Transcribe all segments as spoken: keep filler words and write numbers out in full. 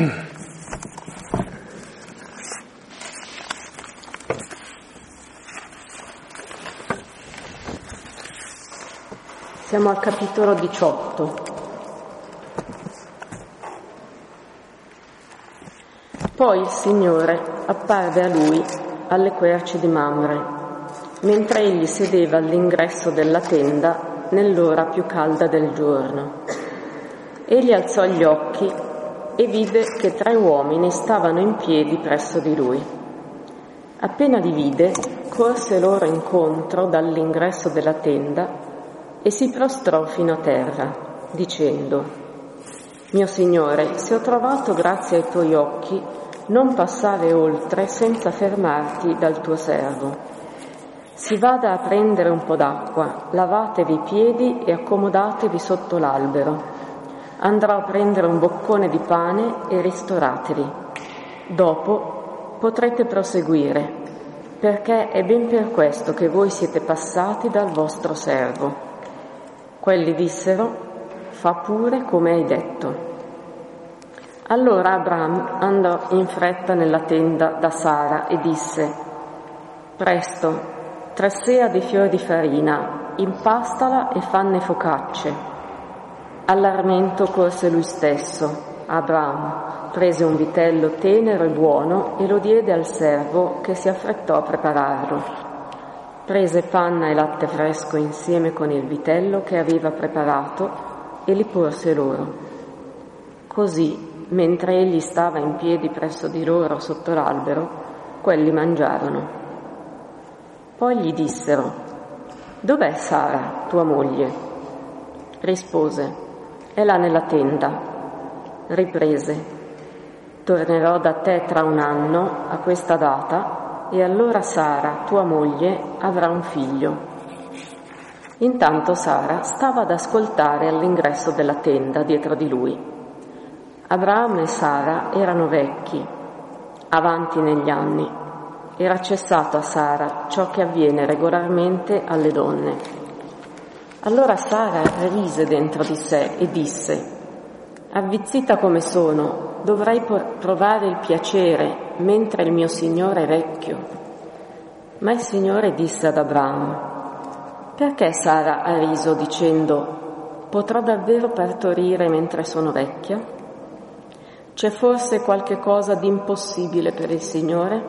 Siamo al capitolo diciotto. Poi il Signore apparve a lui alle querci di Mamre, mentre egli sedeva all'ingresso della tenda nell'ora più calda del giorno. Egli alzò gli occhi e vide che tre uomini stavano in piedi presso di lui. Appena li vide, corse loro incontro dall'ingresso della tenda e si prostrò fino a terra, dicendo: «Mio Signore, se ho trovato grazia ai tuoi occhi, non passare oltre senza fermarti dal tuo servo. Si vada a prendere un po' d'acqua, lavatevi i piedi e accomodatevi sotto l'albero. Andrò a prendere un boccone di pane e ristoratevi. Dopo potrete proseguire, perché è ben per questo che voi siete passati dal vostro servo». Quelli dissero: «Fa pure come hai detto». Allora Abram andò in fretta nella tenda da Sara e disse: «Presto, tressea di fior di farina, impastala e fanne focacce». All'armento corse lui stesso, Abram, prese un vitello tenero e buono e lo diede al servo, che si affrettò a prepararlo. Prese panna e latte fresco insieme con il vitello che aveva preparato e li porse loro. Così, mentre egli stava in piedi presso di loro sotto l'albero, quelli mangiarono. Poi gli dissero: «Dov'è Sara, tua moglie?» Rispose: «È là nella tenda». Riprese: «Tornerò da te tra un anno a questa data, e allora Sara, tua moglie, avrà un figlio». Intanto Sara stava ad ascoltare all'ingresso della tenda dietro di lui. Abramo e Sara erano vecchi, avanti negli anni. Era cessato a Sara ciò che avviene regolarmente alle donne. Allora Sara rise dentro di sé e disse: «Avvizzita come sono, dovrei provare il piacere mentre il mio Signore è vecchio». Ma il Signore disse ad Abramo: «Perché Sara ha riso dicendo: potrò davvero partorire mentre sono vecchia? C'è forse qualche cosa di impossibile per il Signore?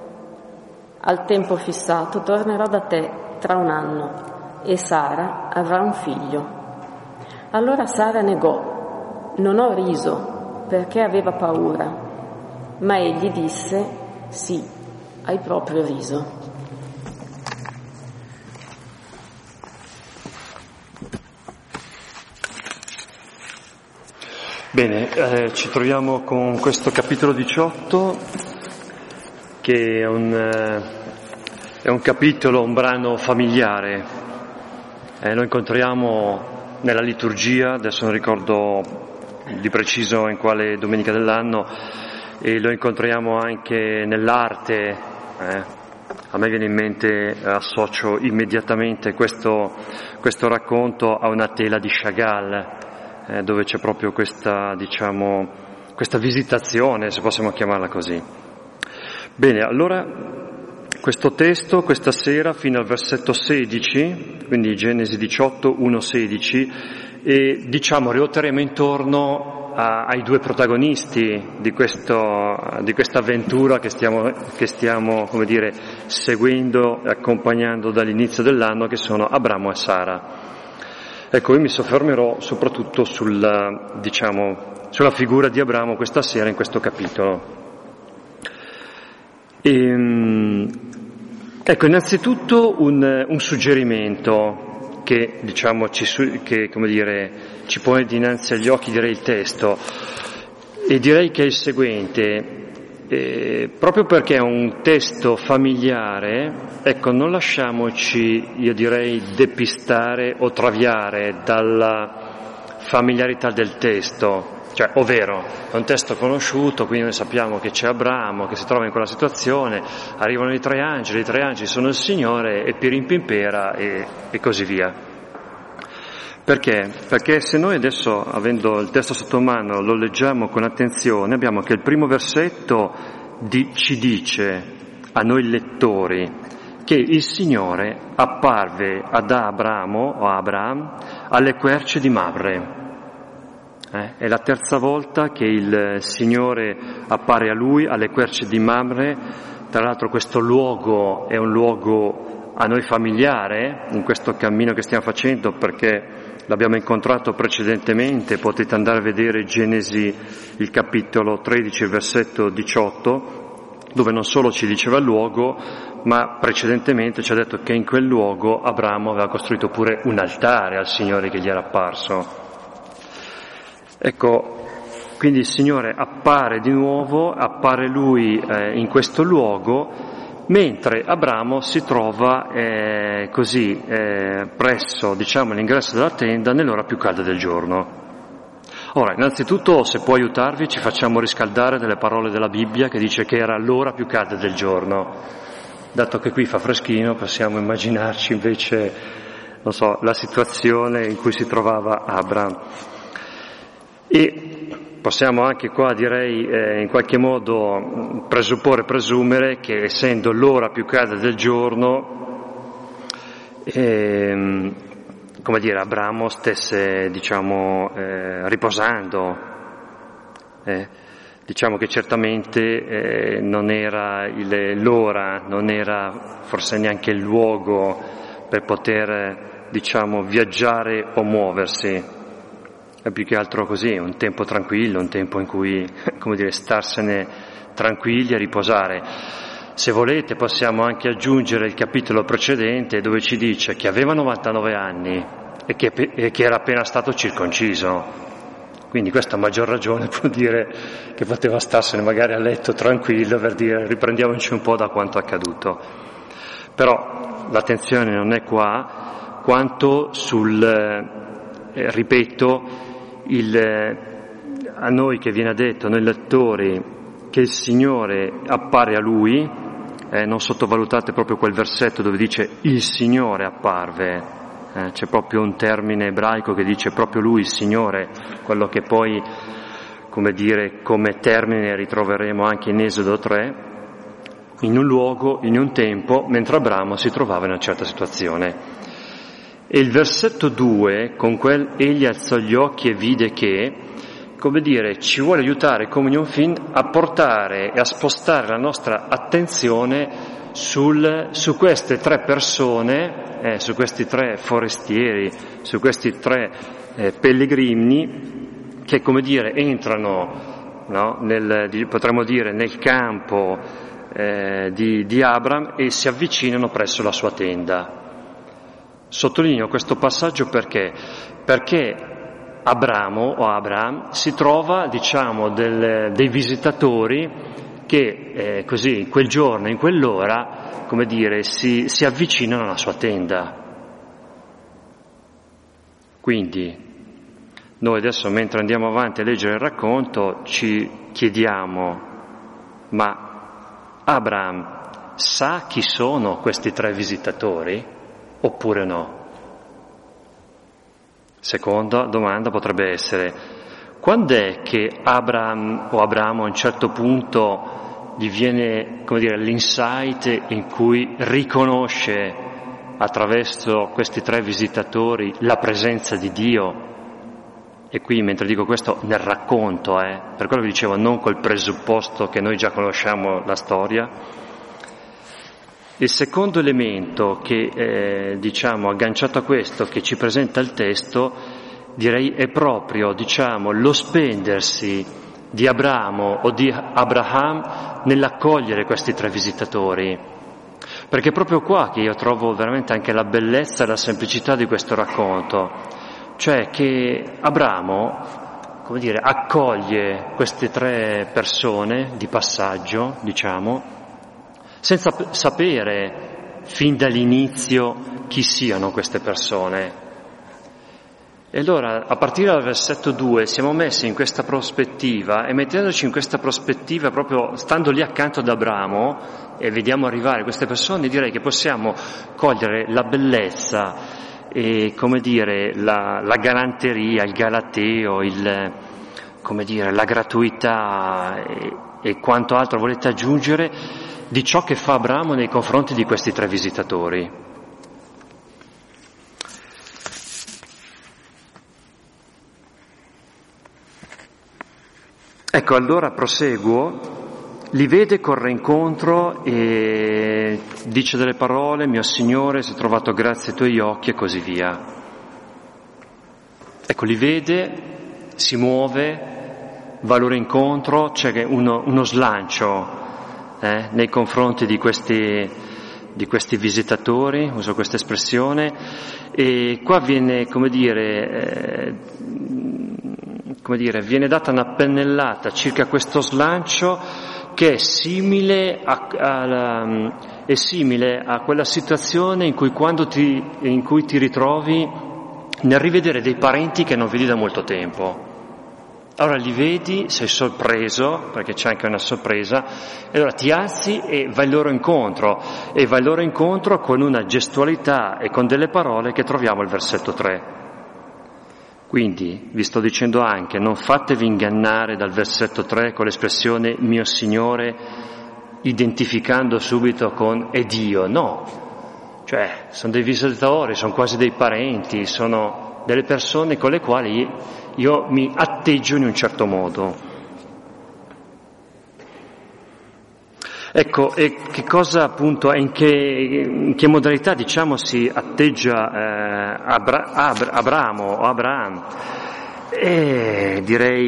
Al tempo fissato tornerò da te tra un anno e Sara avrà un figlio». Allora Sara negò: «Non ho riso perché aveva paura». Ma egli disse: «Sì, hai proprio riso». Bene, eh, ci troviamo con questo capitolo diciotto, che è un, eh, è un capitolo, un brano familiare. Eh, lo incontriamo nella liturgia, adesso non ricordo di preciso in quale domenica dell'anno, e lo incontriamo anche nell'arte. Eh. A me viene in mente, associo immediatamente questo, questo racconto a una tela di Chagall, eh, dove c'è proprio questa, diciamo, questa visitazione, se possiamo chiamarla così. Bene, allora questo testo questa sera fino al versetto sedici, quindi Genesi diciotto, uno sedici, e diciamo ruoteremo intorno a, ai due protagonisti di, questo, di questa avventura che stiamo, che stiamo, come dire, seguendo e accompagnando dall'inizio dell'anno, che sono Abramo e Sara. Ecco, io mi soffermerò soprattutto sulla, diciamo, sulla figura di Abramo questa sera in questo capitolo. E, ecco, innanzitutto un, un suggerimento che, diciamo, ci, che, come dire, ci pone dinanzi agli occhi, direi, il testo, e direi che è il seguente. Eh, proprio perché è un testo familiare, ecco, non lasciamoci, io direi, depistare o traviare dalla familiarità del testo. Cioè, ovvero, è un testo conosciuto, quindi noi sappiamo che c'è Abramo che si trova in quella situazione, arrivano i tre angeli, i tre angeli sono il Signore, e pirim pimpera, e, e così via. Perché? Perché se noi adesso, avendo il testo sotto mano, lo leggiamo con attenzione, abbiamo che il primo versetto di, ci dice a noi lettori che il Signore apparve ad Abramo o Abraham alle querce di Mamre. Eh? È la terza volta che il Signore appare a lui alle querce di Mamre. Tra l'altro questo luogo è un luogo a noi familiare in questo cammino che stiamo facendo, perché l'abbiamo incontrato precedentemente. Potete andare a vedere Genesi, il capitolo tredici, versetto diciotto, dove non solo ci diceva il luogo, ma precedentemente ci ha detto che in quel luogo Abramo aveva costruito pure un altare al Signore che gli era apparso. Ecco, quindi il Signore appare di nuovo, appare Lui eh, in questo luogo, mentre Abramo si trova eh, così eh, presso, diciamo, l'ingresso della tenda nell'ora più calda del giorno. Ora, innanzitutto, se può aiutarvi, ci facciamo riscaldare delle parole della Bibbia che dice che era l'ora più calda del giorno. Dato che qui fa freschino, possiamo immaginarci invece, non so, la situazione in cui si trovava Abram. E possiamo anche qua, direi, eh, in qualche modo presupporre, presumere che essendo l'ora più calda del giorno, ehm, come dire, Abramo stesse, diciamo, eh, riposando. Eh, diciamo che certamente eh, non era il, l'ora, non era forse neanche il luogo per poter, diciamo, viaggiare o muoversi. È più che altro così, un tempo tranquillo, un tempo in cui, come dire, starsene tranquilli e riposare. Se volete possiamo anche aggiungere il capitolo precedente dove ci dice che aveva novantanove anni e che, e che era appena stato circonciso. Quindi questa a maggior ragione può dire che poteva starsene magari a letto tranquillo per dire riprendiamoci un po' da quanto accaduto. Però l'attenzione non è qua quanto sul, eh, ripeto, Il, a noi che viene detto, noi lettori, che il Signore appare a lui, eh, non sottovalutate proprio quel versetto dove dice il Signore apparve, eh, c'è proprio un termine ebraico che dice proprio lui, il Signore, quello che poi, come dire, come termine ritroveremo anche in Esodo tre, in un luogo, in un tempo, mentre Abramo si trovava in una certa situazione. E il versetto due, con quel egli alzò gli occhi e vide che, come dire, ci vuole aiutare come in un film a portare e a spostare la nostra attenzione sul, su queste tre persone, eh, su questi tre forestieri, su questi tre eh, pellegrini che, come dire, entrano, no, nel, potremmo dire, nel campo eh, di, di Abram e si avvicinano presso la sua tenda. Sottolineo questo passaggio perché? Perché Abramo o Abraham si trova, diciamo, del, dei visitatori che eh, così in quel giorno, in quell'ora, come dire, si, si avvicinano alla sua tenda. Quindi noi adesso, mentre andiamo avanti a leggere il racconto, ci chiediamo: ma Abraham sa chi sono questi tre visitatori? Oppure no? Seconda domanda potrebbe essere: quando è che Abraham o Abramo a un certo punto gli viene, come dire, l'insight in cui riconosce attraverso questi tre visitatori la presenza di Dio? E qui, mentre dico questo, nel racconto, eh, per quello vi dicevo, non col presupposto che noi già conosciamo la storia. Il secondo elemento che, eh, diciamo, agganciato a questo, che ci presenta il testo, direi è proprio, diciamo, lo spendersi di Abramo o di Abraham nell'accogliere questi tre visitatori. Perché è proprio qua che io trovo veramente anche la bellezza e la semplicità di questo racconto. Cioè che Abramo, come dire, accoglie queste tre persone di passaggio, diciamo, senza sapere fin dall'inizio chi siano queste persone. E allora, a partire dal versetto due, siamo messi in questa prospettiva, e mettendoci in questa prospettiva, proprio stando lì accanto ad Abramo, e vediamo arrivare queste persone, direi che possiamo cogliere la bellezza e, come dire, la, la galanteria, il galateo, il, come dire, la gratuità e, e quanto altro volete aggiungere di ciò che fa Abramo nei confronti di questi tre visitatori. Ecco, allora proseguo. Li vede, corre incontro e dice delle parole: mio Signore, se ho trovato grazia ai tuoi occhi, e così via. Ecco, li vede, si muove, va loro incontro, c'è uno, uno slancio eh, nei confronti di questi, di questi visitatori, uso questa espressione, e qua viene, come dire, eh, come dire, viene data una pennellata circa questo slancio che è simile a, a, è simile a quella situazione in cui quando ti, in cui ti ritrovi nel rivedere dei parenti che non vedi da molto tempo. Allora li vedi, sei sorpreso, perché c'è anche una sorpresa, e allora ti alzi e vai loro incontro, e vai loro incontro con una gestualità e con delle parole che troviamo al versetto tre. Quindi vi sto dicendo anche, non fatevi ingannare dal versetto tre con l'espressione mio Signore, identificando subito con è Dio, no, cioè sono dei visitatori, sono quasi dei parenti, sono delle persone con le quali io mi atteggio in un certo modo. Ecco, e che cosa appunto, in che, in che modalità diciamo si atteggia eh, Abra, Abra, Abramo o Abraham? E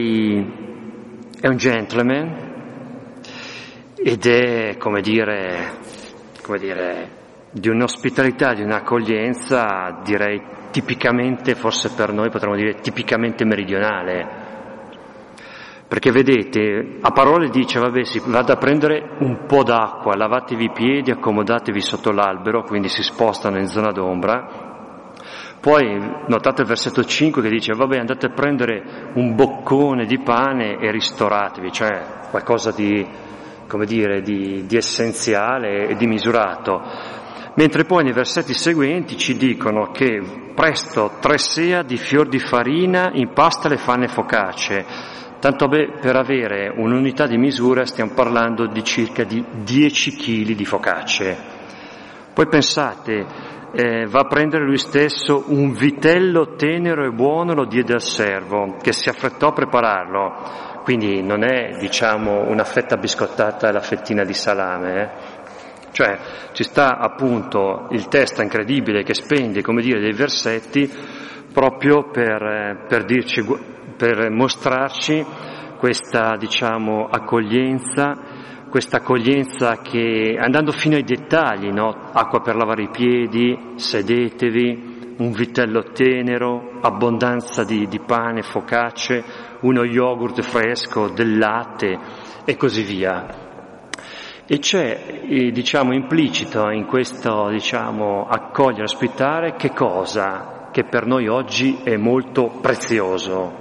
direi è un gentleman ed è, come dire, come dire, di un'ospitalità, di un'accoglienza, direi tipicamente, forse per noi potremmo dire tipicamente meridionale. Perché vedete, a parole dice, vabbè, si vada a prendere un po' d'acqua, lavatevi i piedi, accomodatevi sotto l'albero, quindi si spostano in zona d'ombra. Poi notate il versetto cinque che dice, vabbè, andate a prendere un boccone di pane e ristoratevi, cioè qualcosa di, come dire, di, di essenziale e di misurato. Mentre poi nei versetti seguenti ci dicono che presto tre sea di fior di farina impasta le fanne focacce. Tanto per avere un'unità di misura stiamo parlando di circa di dieci chili di focacce. Poi pensate, eh, va a prendere lui stesso un vitello tenero e buono, lo diede al servo, che si affrettò a prepararlo. Quindi non è, diciamo, una fetta biscottata e la fettina di salame, eh? Cioè ci sta appunto il testo incredibile che spende, come dire, dei versetti proprio per, per dirci, per mostrarci questa, diciamo, accoglienza, questa accoglienza che, andando fino ai dettagli, no? Acqua per lavare i piedi, sedetevi, un vitello tenero, abbondanza di, di pane, focacce, uno yogurt fresco, del latte e così via. E c'è, eh, diciamo, implicito in questo, diciamo, accogliere, ospitare, che cosa? Che per noi oggi è molto prezioso.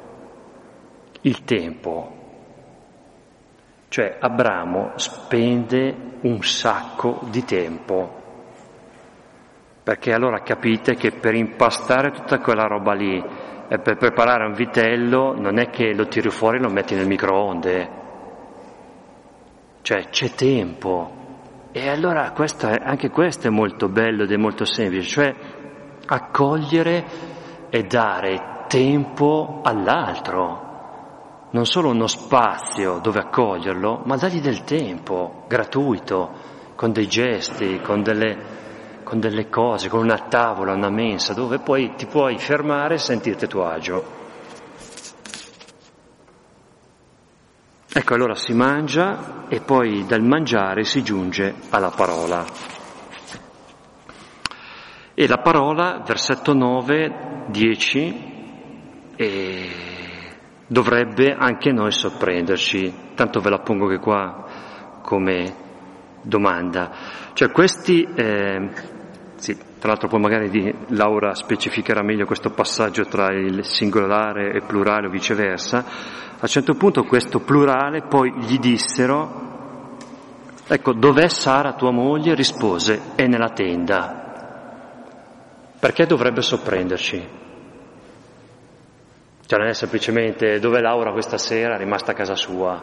Il tempo. Cioè Abramo spende un sacco di tempo, perché allora capite che per impastare tutta quella roba lì e per preparare un vitello non è che lo tiri fuori e lo metti nel microonde, cioè c'è tempo. E allora questo è, anche questo è molto bello ed è molto semplice, cioè accogliere e dare tempo all'altro. Non solo uno spazio dove accoglierlo, ma dargli del tempo gratuito, con dei gesti, con delle, con delle cose, con una tavola, una mensa, dove poi ti puoi fermare e sentirti a tuo agio. Ecco, allora si mangia e poi dal mangiare si giunge alla parola. E la parola, versetto nove, dieci, e dovrebbe anche noi sorprenderci, tanto ve la pongo che qua come domanda. Cioè questi, eh, sì, tra l'altro poi magari di, Laura specificherà meglio questo passaggio tra il singolare e plurale o viceversa. A un certo punto questo plurale poi gli dissero, ecco, dov'è Sara tua moglie? Rispose, è nella tenda. Perché dovrebbe sorprenderci? Cioè non è semplicemente dov'è Laura questa sera, è rimasta a casa sua.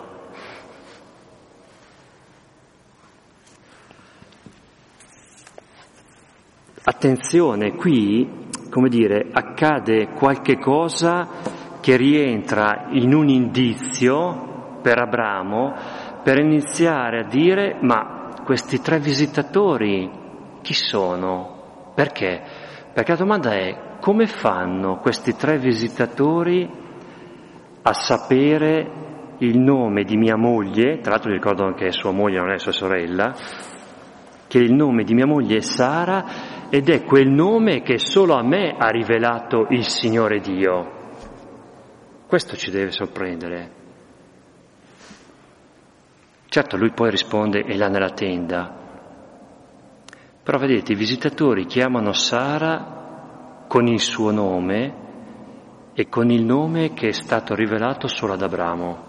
Attenzione, qui, come dire, accade qualche cosa che rientra in un indizio per Abramo per iniziare a dire: ma questi tre visitatori chi sono? Perché? Perché la domanda è: come fanno questi tre visitatori a sapere il nome di mia moglie? Tra l'altro ricordo anche sua moglie, non è sua sorella, che il nome di mia moglie è Sara, ed è quel nome che solo a me ha rivelato il Signore Dio. Questo ci deve sorprendere. Certo, lui poi risponde: è là nella tenda. Però vedete, i visitatori chiamano Sara con il suo nome e con il nome che è stato rivelato solo ad Abramo.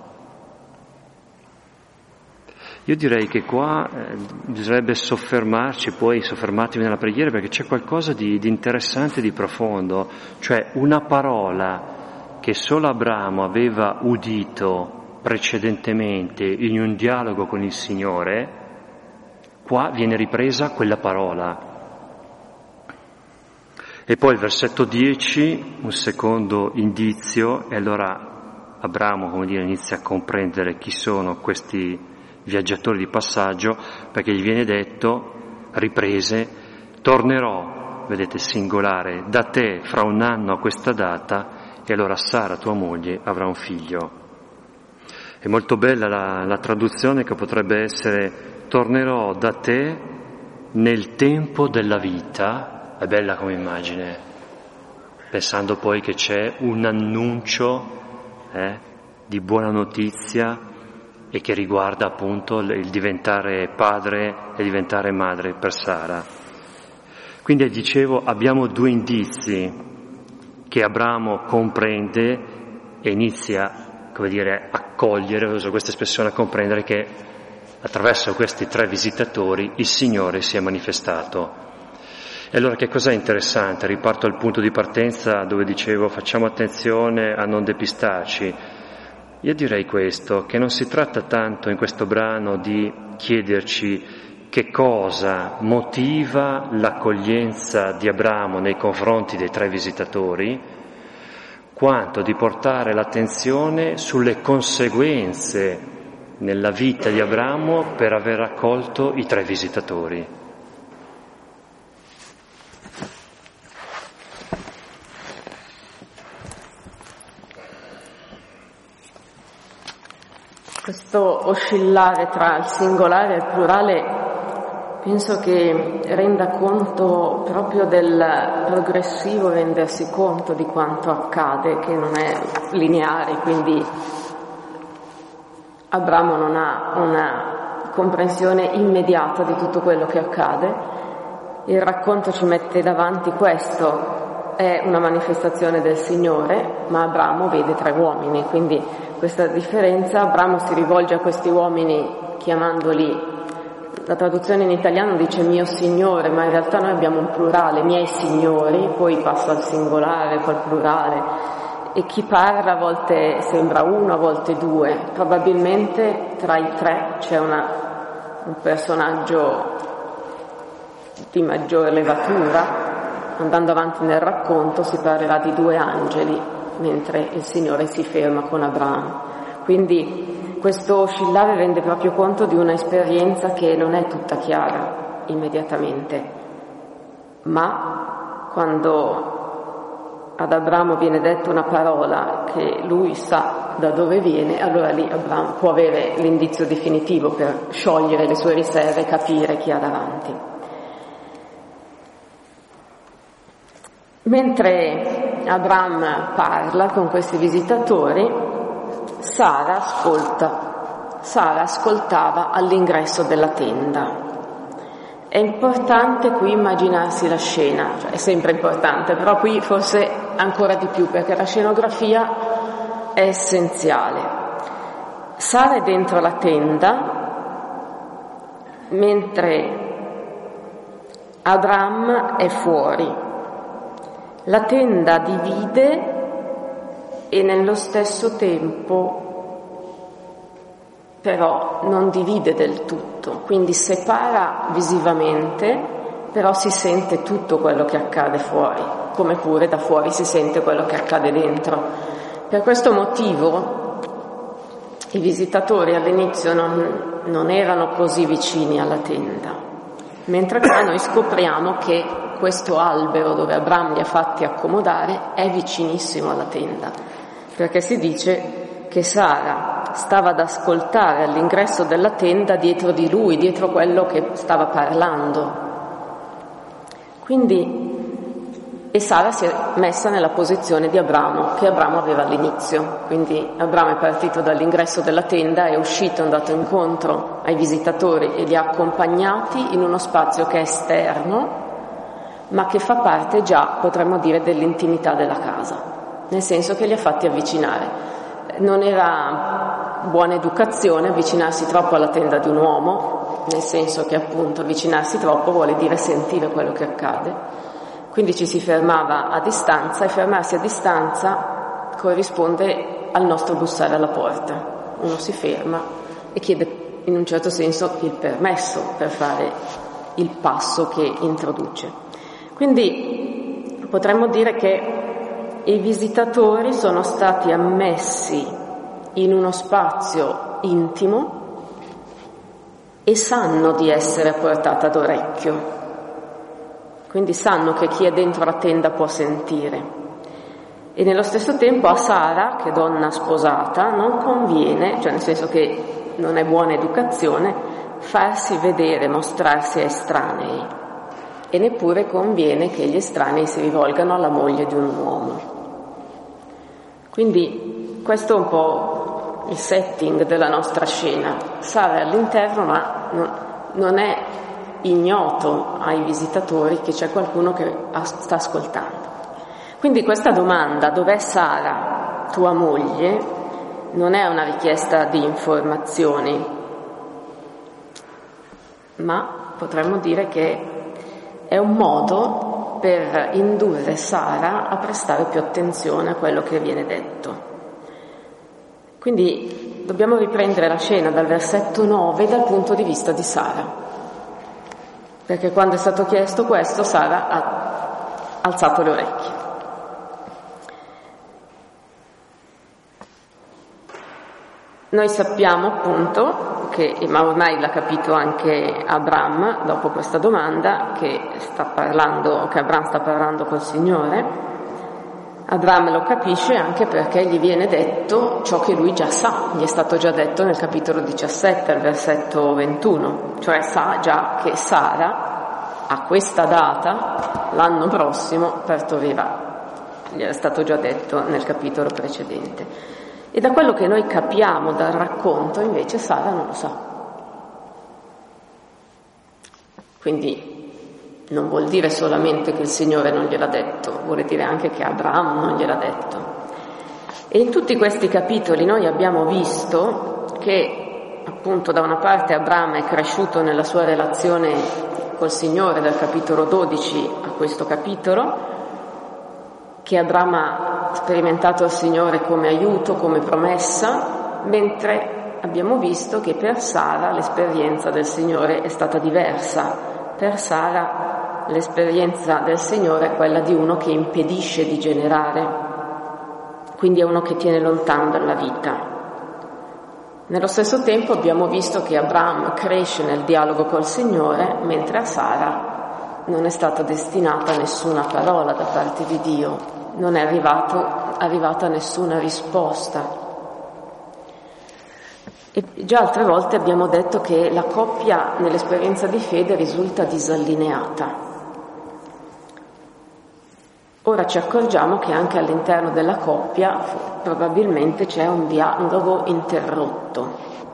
Io direi che qua eh, bisognerebbe soffermarci, poi soffermatevi nella preghiera, perché c'è qualcosa di, di interessante e di profondo, cioè una parola che solo Abramo aveva udito precedentemente in un dialogo con il Signore. Qua viene ripresa quella parola. E poi il versetto dieci, un secondo indizio, e allora Abramo, come dire, inizia a comprendere chi sono questi viaggiatori di passaggio, perché gli viene detto, riprese: tornerò, vedete singolare, da te fra un anno a questa data, e allora Sara, tua moglie, avrà un figlio. È molto bella la, la traduzione, che potrebbe essere: tornerò da te nel tempo della vita. È bella come immagine, pensando poi che c'è un annuncio eh, di buona notizia, e che riguarda appunto il diventare padre e diventare madre per Sara. Quindi dicevo, abbiamo due indizi che Abramo comprende e inizia, come dire, a cogliere, uso questa espressione, a comprendere che attraverso questi tre visitatori il Signore si è manifestato. E allora che cos'è interessante? Riparto al punto di partenza dove dicevo facciamo attenzione a non depistarci. Io direi questo, che non si tratta tanto in questo brano di chiederci che cosa motiva l'accoglienza di Abramo nei confronti dei tre visitatori, quanto di portare l'attenzione sulle conseguenze nella vita di Abramo per aver accolto i tre visitatori. Questo oscillare tra il singolare e il plurale penso che renda conto proprio del progressivo rendersi conto di quanto accade, che non è lineare, quindi Abramo non ha una comprensione immediata di tutto quello che accade. Il racconto ci mette davanti questo: è una manifestazione del Signore, ma Abramo vede tre uomini, quindi questa differenza. Abramo si rivolge a questi uomini chiamandoli, la traduzione in italiano dice mio Signore, ma in realtà noi abbiamo un plurale, miei signori, poi passa al singolare, poi al plurale, e chi parla a volte sembra uno, a volte due. Probabilmente tra i tre c'è una, un personaggio di maggiore levatura. Andando avanti nel racconto si parlerà di due angeli, mentre il Signore si ferma con Abramo. Quindi questo oscillare rende proprio conto di una esperienza che non è tutta chiara immediatamente, ma quando ad Abramo viene detta una parola che lui sa da dove viene, allora lì Abramo può avere l'indizio definitivo per sciogliere le sue riserve e capire chi ha davanti. Mentre Abram parla con questi visitatori, Sara ascolta. Sara ascoltava all'ingresso della tenda. È importante qui immaginarsi la scena, cioè è sempre importante, però qui forse ancora di più, perché la scenografia è essenziale. Sara è dentro la tenda, mentre Abram è fuori. La tenda divide e nello stesso tempo però non divide del tutto, quindi separa visivamente, però si sente tutto quello che accade fuori, come pure da fuori si sente quello che accade dentro. Per questo motivo i visitatori all'inizio non, non erano così vicini alla tenda, mentre qua noi scopriamo che questo albero dove Abram li ha fatti accomodare è vicinissimo alla tenda, perché si dice che Sara stava ad ascoltare all'ingresso della tenda dietro di lui, dietro quello che stava parlando. Quindi, e Sara si è messa nella posizione di Abramo, che Abramo aveva all'inizio. Quindi Abramo è partito dall'ingresso della tenda, è uscito, è andato incontro ai visitatori e li ha accompagnati in uno spazio che è esterno, ma che fa parte già, potremmo dire, dell'intimità della casa, nel senso che li ha fatti avvicinare. Non era buona educazione avvicinarsi troppo alla tenda di un uomo, nel senso che appunto avvicinarsi troppo vuole dire sentire quello che accade. Quindi ci si fermava a distanza, e fermarsi a distanza corrisponde al nostro bussare alla porta. Uno si ferma e chiede in un certo senso il permesso per fare il passo che introduce. Quindi potremmo dire che i visitatori sono stati ammessi in uno spazio intimo e sanno di essere a portata d'orecchio, quindi sanno che chi è dentro la tenda può sentire. E nello stesso tempo a Sara, che è donna sposata, non conviene, cioè nel senso che non è buona educazione, farsi vedere, mostrarsi a estranei, e neppure conviene che gli estranei si rivolgano alla moglie di un uomo. Quindi questo è un po' il setting della nostra scena. Sara è all'interno, ma non, non è ignoto ai visitatori che c'è qualcuno che sta ascoltando. Quindi questa domanda, dov'è Sara, tua moglie, non è una richiesta di informazioni, ma potremmo dire che è un modo per indurre Sara a prestare più attenzione a quello che viene detto. Quindi dobbiamo riprendere la scena dal versetto nove dal punto di vista di Sara, perché quando è stato chiesto questo Sara ha alzato le orecchie. Noi sappiamo appunto che, ma ormai l'ha capito anche Abram dopo questa domanda, che sta parlando, che Abram sta parlando col Signore. Abram lo capisce anche perché gli viene detto ciò che lui già sa, gli è stato già detto nel capitolo diciassette, al versetto ventuno, cioè sa già che Sara a questa data, l'anno prossimo, partorirà. Gli era stato già detto nel capitolo precedente. E da quello che noi capiamo dal racconto, invece, Sara non lo sa. Quindi non vuol dire solamente che il Signore non gliel'ha detto, vuole dire anche che Abramo non gliel'ha detto. E in tutti questi capitoli noi abbiamo visto che, appunto, da una parte Abramo è cresciuto nella sua relazione col Signore, dal capitolo dodici a questo capitolo, che Abramo ha sperimentato il Signore come aiuto, come promessa, mentre abbiamo visto che per Sara l'esperienza del Signore è stata diversa. Per Sara l'esperienza del Signore è quella di uno che impedisce di generare, quindi è uno che tiene lontano dalla vita. Nello stesso tempo abbiamo visto che Abramo cresce nel dialogo col Signore, mentre a Sara non è stata destinata nessuna parola da parte di Dio, non è arrivato, arrivata nessuna risposta. E già altre volte abbiamo detto che la coppia nell'esperienza di fede risulta disallineata. Ora ci accorgiamo che anche all'interno della coppia probabilmente c'è un dialogo interrotto.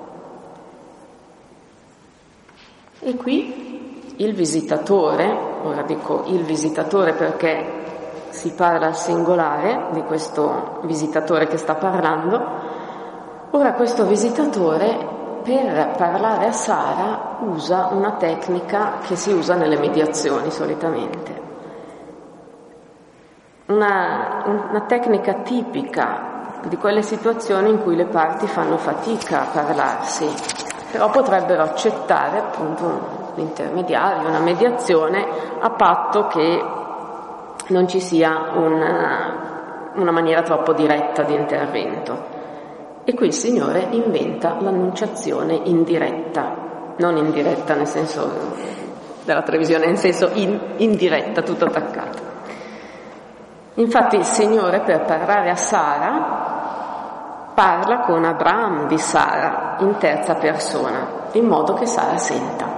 E qui il visitatore, ora dico il visitatore perché si parla al singolare di questo visitatore che sta parlando, ora questo visitatore per parlare a Sara usa una tecnica che si usa nelle mediazioni solitamente. una, una tecnica tipica di quelle situazioni in cui le parti fanno fatica a parlarsi, però potrebbero accettare appunto un intermediario, una mediazione, a patto che non ci sia una, una maniera troppo diretta di intervento. E qui il Signore inventa l'annunciazione indiretta, non indiretta nel senso della televisione, nel senso in, indiretta, tutto attaccato. Infatti il Signore, per parlare a Sara, parla con Abraham di Sara in terza persona, in modo che Sara senta.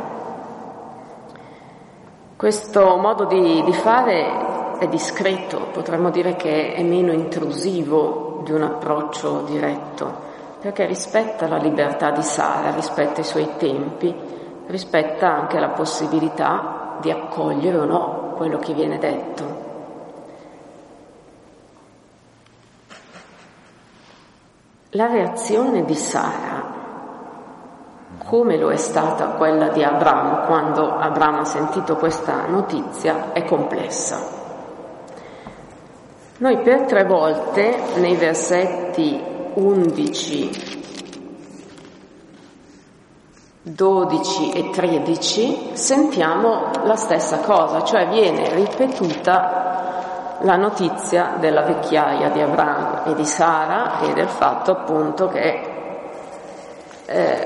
Questo modo di, di fare è discreto, potremmo dire che è meno intrusivo di un approccio diretto, perché rispetta la libertà di Sara, rispetta i suoi tempi, rispetta anche la possibilità di accogliere o no quello che viene detto. La reazione di Sara, come lo è stata quella di Abramo quando Abramo ha sentito questa notizia, è complessa. Noi per tre volte nei versetti undici, dodici e tredici sentiamo la stessa cosa, cioè viene ripetuta la notizia della vecchiaia di Abramo e di Sara e del fatto appunto che eh,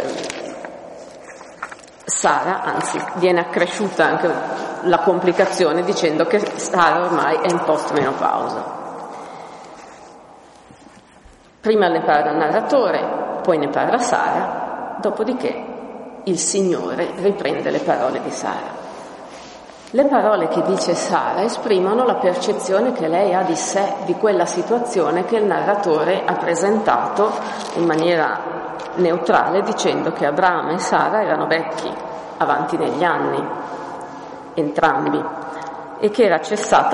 Sara, anzi viene accresciuta anche la complicazione dicendo che Sara ormai è in post-menopausa. Prima ne parla il narratore, poi ne parla Sara, dopodiché il Signore riprende le parole di Sara. Le parole che dice Sara esprimono la percezione che lei ha di sé, di quella situazione che il narratore ha presentato in maniera neutrale, dicendo che Abramo e Sara erano vecchi, avanti negli anni, entrambi, e che era cessata